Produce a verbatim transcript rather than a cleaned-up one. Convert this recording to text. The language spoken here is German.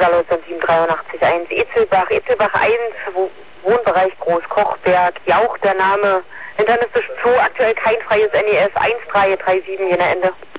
Salzern sieben drei acht eins, Etzelbach, Etzelbach eins, Wo Wohnbereich Großkochberg, Jauch der Name, internistisches Zoo, aktuell kein freies N E S, eins drei drei sieben, jener Ende.